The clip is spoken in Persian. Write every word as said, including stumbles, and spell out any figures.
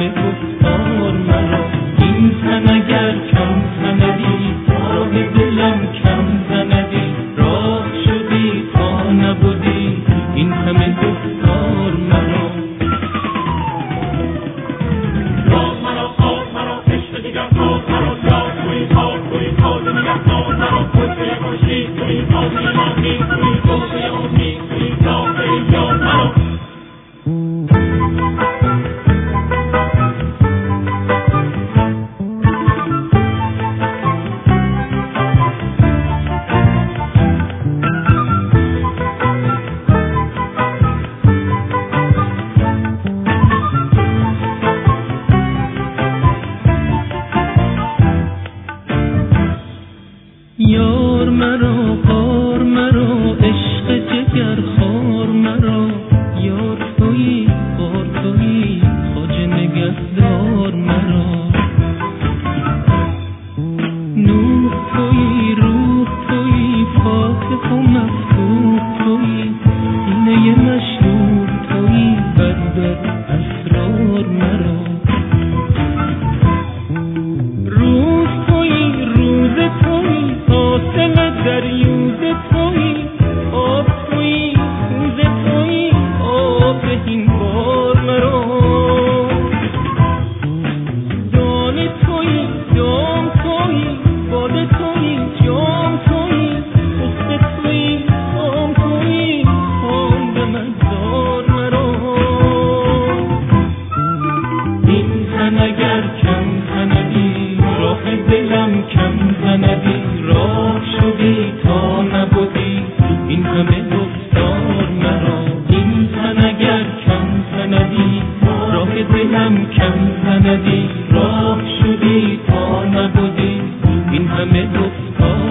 همه گفتار مرا. این تن اگر کم زندی راه دلم کم زندی، راه شدی تا نبودی این همه گفتار مرا. راز مرا خاک مرا عشق دیگر ساز مرا، یاد توی خاک توی خاک نگه ساز مرا، کلبه خوشی توی خاک ماهی توی گوشه امید توی لاغه یاد مرا. یار مرا خار مرا عشق جگر خار مرا، یار تویی خار تویی خواجه نگهدار مرا. نور تویی روح تویی فاتح و مفتوح تویی، سینه مشهور تویی بر در اسرار مرا. روز تویی روز تویی آسم دریوز تویی، آب تویی کوزه تویی آب این بار مرا. دانه تویی دام تویی باده تویی جام تویی، پخته تویی خام تویی خام به مزار مرا. این تن اگر کم زندی راه دلم کم زندی، راه شدی تا نبودی این همه گفتار مرا. این تن اگر کم زندی راه دلم کم زندی، راه شدی تا نبودی این همه گفتار